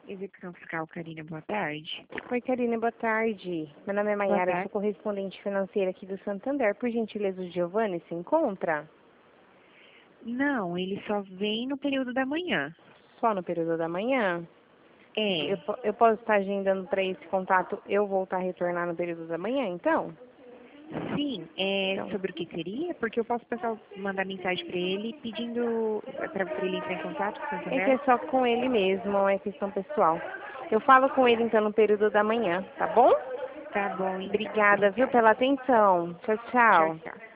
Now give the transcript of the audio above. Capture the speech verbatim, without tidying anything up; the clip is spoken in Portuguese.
Execução Fiscal, Karina, boa tarde. Oi, Karina, boa tarde. Meu nome é Boa Maiara, tarde. sou correspondente financeira aqui do Santander. Por gentileza, o Giovanni se encontra? Não, ele só vem no período da manhã. Só no período da manhã? É, Eu, po- eu posso estar agendando para esse contato, eu voltar a retornar no período da manhã, então? sim, é Então, sobre o que seria? Porque eu posso passar, mandar mensagem para ele pedindo para ele entrar em contato com o é que é Santander? só com ele mesmo, é questão pessoal. Eu falo com ele, então, no período da manhã, tá bom? Tá bom, então. Obrigada, viu, Obrigada. pela atenção. Tchau, Tchau, tchau. tchau.